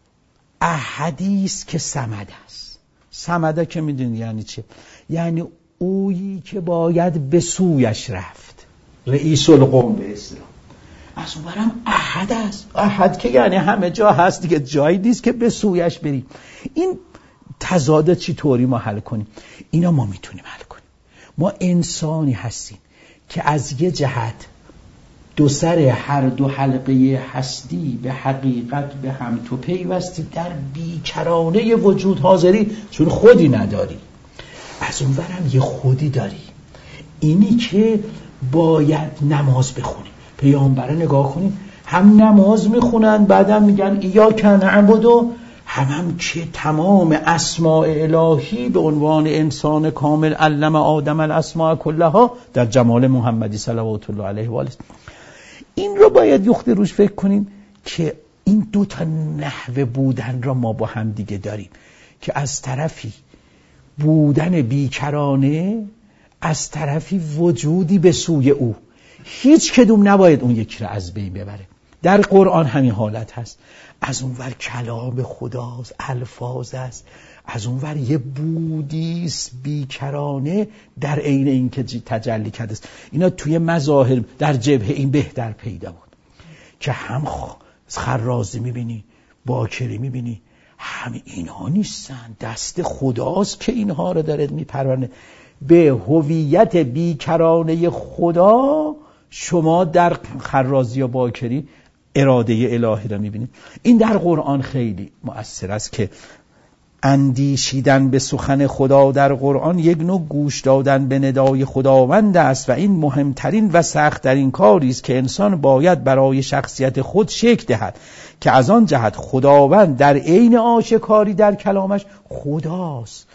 احدی است که صمد است. صمد که میدونید یعنی چه؟ یعنی اویی که باید به سویش رفت، رئیس القوم به اصطلاح. از اونورم احد است. احد که یعنی همه جا هست دیگه، جایی نیست که به سویش بریم. این تضاد چطوری ما حل کنیم؟ اینا ما میتونیم حل کنیم. ما انسانی هستیم که از یه جهت دو سر هر دو حلقه هستی به حقیقت به هم تو پیوستی، در بیکرانه وجود حاضری، چون خودی نداری. از اونورم یه خودی داری، اینی که باید نماز بخونی. پیامبره نگاه کنیم، هم نماز میخونن بعدم میگن ایاک نعبد، هم هم که تمام اسماء الهی به عنوان انسان کامل علم آدم الاسماء کلها در جمال محمدی صلوات الله علیه و آله. این رو باید یخت روش فکر کنیم که این دو تا نحوه بودن را ما با هم دیگه داریم، که از طرفی بودن بیکرانه، از طرفی وجودی به سوی او. هیچ کدوم نباید اون یکی را از بین ببره. در قرآن همین حالت هست. از اونور کلام خداست، الفاظ است، از اونور یه بودیست بیکرانه در عین این که تجلی کرده است. اینا توی مظاهر در جبهه این بهتر پیدا بود که هم خرازی میبینی، باکری میبینی، همه اینها نیستن، دست خداست که اینها رو داره میپرورنه. به هویت بیکرانه خدا شما در خرازی و باکری اراده الهی را میبینید. این در قرآن خیلی مؤثر است که اندیشیدن به سخن خدا در قرآن یک نوع گوش دادن به ندای خداوند است و این مهمترین و سخت‌ترین کاری است که انسان باید برای شخصیت خود شکل دهد، که از آن جهت خداوند در عین آشکاری در کلامش خداست،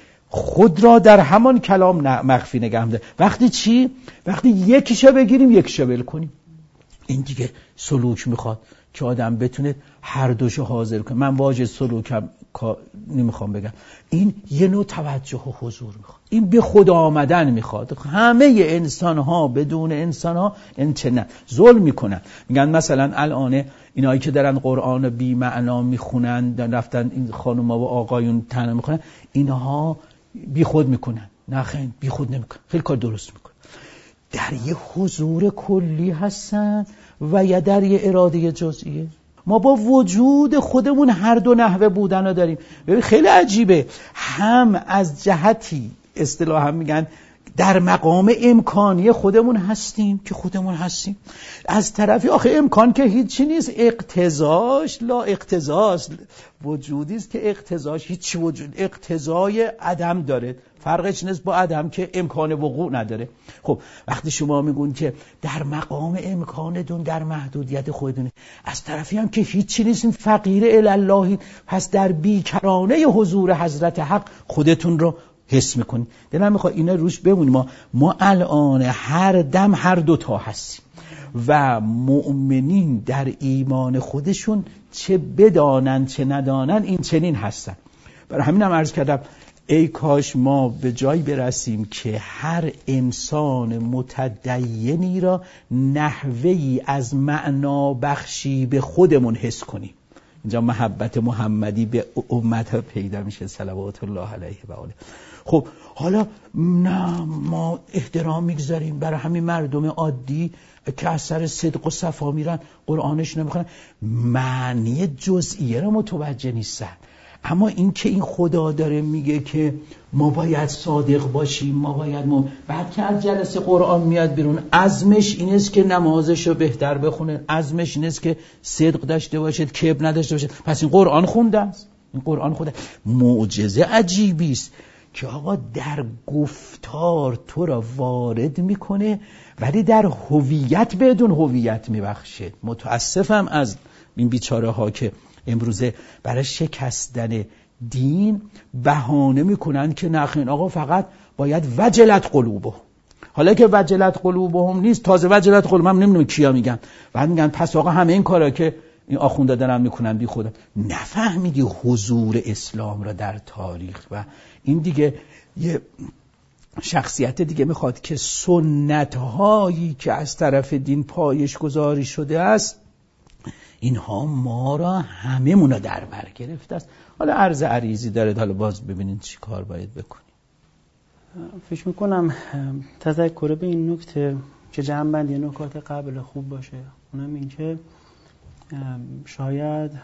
خود را در همان کلام مخفی نگه می‌داره. وقتی چی؟ وقتی یکیشو بگیریم یکیشو ول کنیم. این دیگه سلوک میخواد که آدم بتونه هر دوشو حاضر کنه. من واجد سلوکم نمیخوام بگم، این یه نوع توجه و حضور میخواد، این به خدا آمدن میخواد. همه انسان ها بدون انسان ها انچنن ظلم میکنن. میگن مثلا الان اینایی که دارن قرآن بی معنا میخونن، رفتن این خانوما و آقایون تنها میخونن، اینها بی خود میکنن. نه خیر، بی خود نمیکنن، خیلی کار درست میکنن. در یه حضور کلی هستن و یا در یه اراده جزئیه. ما با وجود خودمون هر دو نحوه بودن رو داریم. ببین خیلی عجیبه، هم از جهتی اصطلاحا میگن در مقام امکانی خودمون هستیم که خودمون هستیم، از طرفی آخه امکان که هیچی نیست، اقتضاش لا اقتضاست، وجودی است که اقتضاش هیچ وجود، اقتضای عدم داره، فرقش نیست با عدم که امکان وقوع نداره. خب وقتی شما میگون که در مقام امکانتون در محدودیت خودتون، از طرفی هم که هیچی نیست، فقیر الالله، پس در بیکرانه حضور حضرت حق خودتون رو حس میکنید. دلم میخواد اینا روش بمونیم. ما ما الان هر دم هر دوتا هستیم و مؤمنین در ایمان خودشون چه بدانن چه ندانن این چنین هستن. برای همینم عرض کردم ای کاش ما به جایی برسیم که هر انسان متدینی را نحوهی از معنا بخشی به خودمون حس کنیم. اینجا محبت محمدی به امت پیدا میشه صلوات الله علیه و آله. خب حالا نه ما احترام میگذاریم برای همین مردم عادی که از سر صدق و صفا میرن قرآنش نمیخونن، معنی جزئیه رو متوجه نیستن. اما این که این خدا داره میگه که ما باید صادق باشیم، ما باید ما بعد که از جلسه قرآن میاد بیرون عزمش این است که نمازشو بهتر بخونه، عزمش این است که صدق داشته باشد، کبر نداشته باشد، پس این قرآن خونده است. این قرآن خود معجزه عجیبی است که آقا در گفتار تو را وارد میکنه ولی در هویت بدون هویت میبخشه. متاسفم از این بیچاره ها که امروزه برای شکستن دین بهانه میکنن که نخین آقا فقط باید وجلت قلوبهم. حالا که وجلت قلوبهم نیست، تازه وجلت قلوبهم هم نمیدونم کیا میگن، بعد میگن پس آقا همه این کارا که این آخوندا دارن میکنن بی خودم. نفهمیدی حضور اسلام را در تاریخ و این دیگه یه شخصیت دیگه میخواد که سنت هایی که از طرف دین پایش گذاری شده است اینها ما را همه مونا در بر گرفته است. حالا عرض عریضی داره، حالا باز ببینید چی کار باید بکنیم. فکر میکنم تذکر به این نکته که جمع‌بندی نکات قبل خوب باشه، اونم این که شاید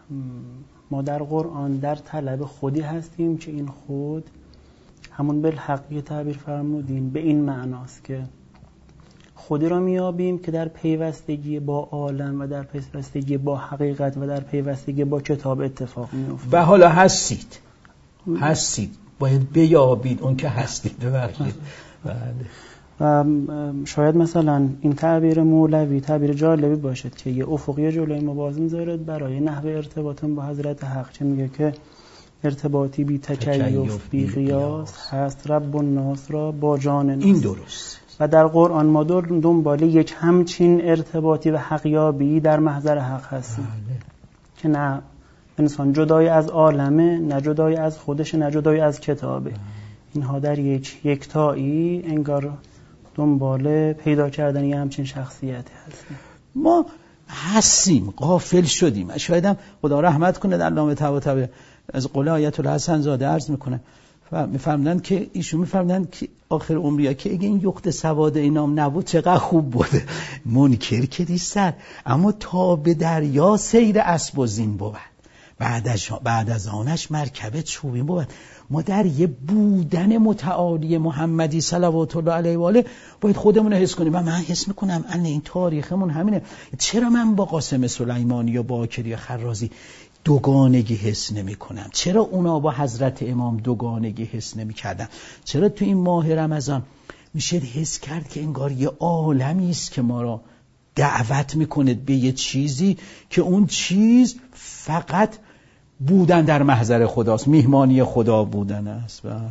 ما در قرآن در طلب خودی هستیم که این خود همون بالحقی تعبیر فرمودین به این معناست که خودی را میابیم که در پیوستگی با عالم و در پیوستگی با حقیقت و در پیوستگی با کتاب اتفاق میفته. و حالا هستید هستید باید بیابید اون که هستید. ببخشید. بله. و شاید مثلا این تعبیر مولوی تعبیر جالبی باشد که یه افقی جلوی ما باز میذاره برای نحوه ارتباطم با حضرت حق، چه میگه که ارتباطی بی تکیف بی قیاس هست رب الناس را با جان ناس. این درست. و در قرآن ما دنبال یک همچین ارتباطی و حقیابی در محضر حق هستیم. بله. که نه انسان جدای از عالمه، نه جدای از خودش، نه جدای از کتابه. بله. اینها در یک یکتایی انگار دنبال پیدا کردن یه همچین شخصیتی هستیم. ما هستیم، غافل شدیم. شاید هم خدا رحمت کنه در نام طباطبع از قول آیت الحسن زاده عرض میکنه و میفهمدن که ایشون میفهمدن که آخر عمریا که اگه این یخت سواد اینام نبود چقدر خوب بوده. منکر که نیستن، اما تا به دریا سیر اسب و زین بود، بعد از بعد از آنش مرکبه چوبین بود. ما در یه بودن متعالی محمدی صلوات الله علیه و آله باید خودمون رو حس کنیم. و من حس میکنم ان این تاریخمون همینه. چرا من با قاسم سلیمانی یا باکری یا خرازی دوگانگی حس نمی کنم؟ چرا اونا با حضرت امام دوگانگی حس نمی کردن؟ چرا تو این ماه رمضان میشه حس کرد که انگار یه عالمی است که ما را دعوت میکنه به یه چیزی که اون چیز فقط بودن در محضر خداست، میهمانی خدا بودن است. بله.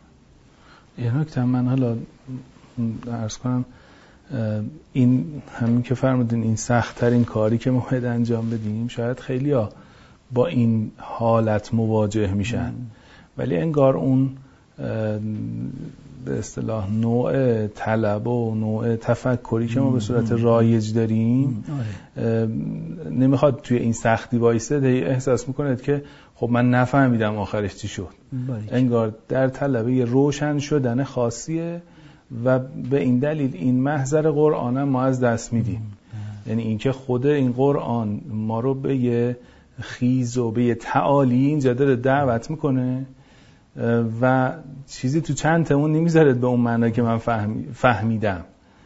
یه نکته من حالا عرض کنم، این همین که فرمودین این سخت ترین کاری که ما باید انجام بدیم، شاید خیلی ها با این حالت مواجه میشن، ولی انگار اون به اصطلاح نوع طلب و نوع تفکری که ما به صورت رایج داریم نمیخواد توی این سختی وایسه. احساس میکنید که خب من نفهمیدم آخرش چی شد. انگار در طلب یه روشن شدن خاصیه و به این دلیل این محضر قرآن ما از دست میدیم. یعنی اینکه خود این قرآن ما رو به یه خیز و به یه تعالی اینجا داره دعوت میکنه و چیزی تو چند تمون نمیذاره به اون معنی که من فهمیدم.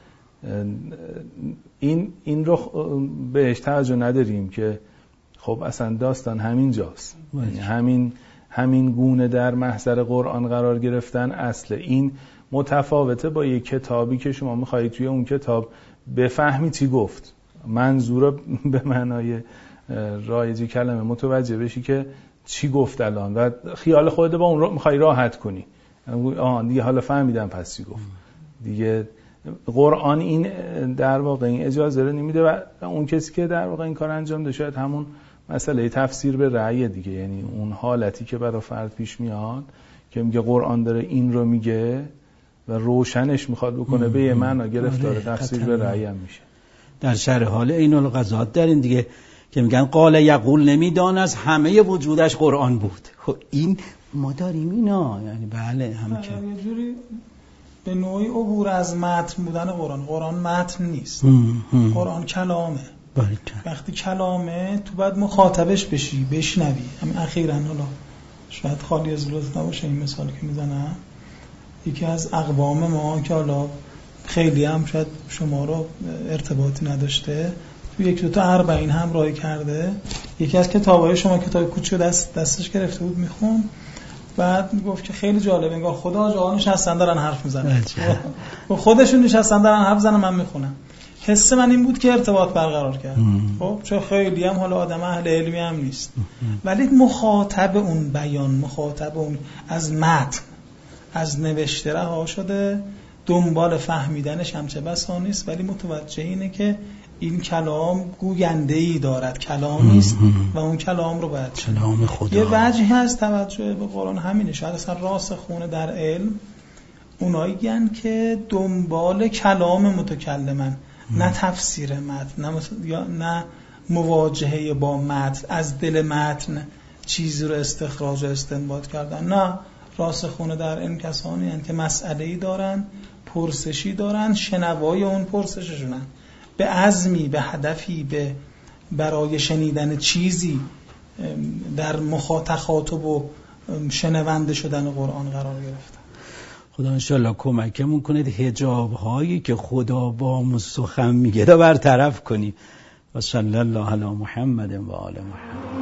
این این رو بهش توجه نداریم که خب اصلا داستان همین جاست. یعنی همین همین گونه در محضر قرآن قرار گرفتن اصل. این متفاوته با یک کتابی که شما میخواهید توی اون کتاب بفهمی چی گفت، منظور به معنای رایجی کلمه متوجه بشی که چی گفت الان و خیال خودت با اون رو میخوای راحت کنی. آها دیگه حالا فهمیدم پس چی گفت. دیگه قرآن این در واقع این اجازه رو نمیده و اون کسی که در واقع این کار انجام ده شاید همون مسئله تفسیر به رأی دیگه، یعنی اون حالتی که برای فرد پیش میاد که میگه قرآن داره این رو میگه و روشنش میخواد بکنه به یه معنا گرفتار تفسیر به رأی هم میشه. در شرح حال این القضات دارین دیگه که میگن قال یقول نمیدان از همه وجودش قرآن بود. خب این ما داریم اینا، یعنی بله هم که یه جوری به نوعی عبور از متن بودن قرآن. قرآن متن نیست، قرآن کلامه. وقتی کلامه تو باید مخاطبش بشی، بشنوی. همین اخیراً حالا شاید خالی از لطف نباشه این مثالی که میزنم، یکی از اقوام ما که حالا خیلی هم شاید شما رو ارتباطی نداشته تو یک دو تا اربعین همراهی کرده. یکی از کتابای شما کتاب کوچیک دست دستش گرفته بود میخون، بعد میگفت که خیلی جالبه، انگار خدا جوان نشستن دارن حرف میزنن و خودشون نشستن دارن حرف میزنن، من میخونم. حس من این بود که ارتباط برقرار کرد. خب چه خیلی هم حالا آدم اهل علمی هم نیست، ولی مخاطب اون بیان، مخاطب اون از متن، از نوشته رها شده، دنبال فهمیدنش هم چه بسا نیست، ولی متوجه اینه که این کلام گوینده‌ای دارد، کلامی است و اون کلام رو باید کلام خدا. یه وجهی هست توجه به قرآن همینه. شاید اصلا راسخونه در علم اونایی گن که دنبال کلام متکلمن، نه تفسیر متن، نه, یا نه مواجهه با متن، از دل متن چیزی رو استخراج و استنباط کردن. نه، راسخونه در علم کسانی هستند که مسئله‌ای دارن، پرسشی دارن، شنوای اون پرسششونن، به عزمی، به هدفی، به برای شنیدن چیزی در مخاطب و شنونده شدن قرآن قرار گرفتن. خدا انشالله کمکمون کنه حجاب هایی که خدا با ما سخن میگه رو برطرف کنیم. و صلی الله علی محمد و آل محمد.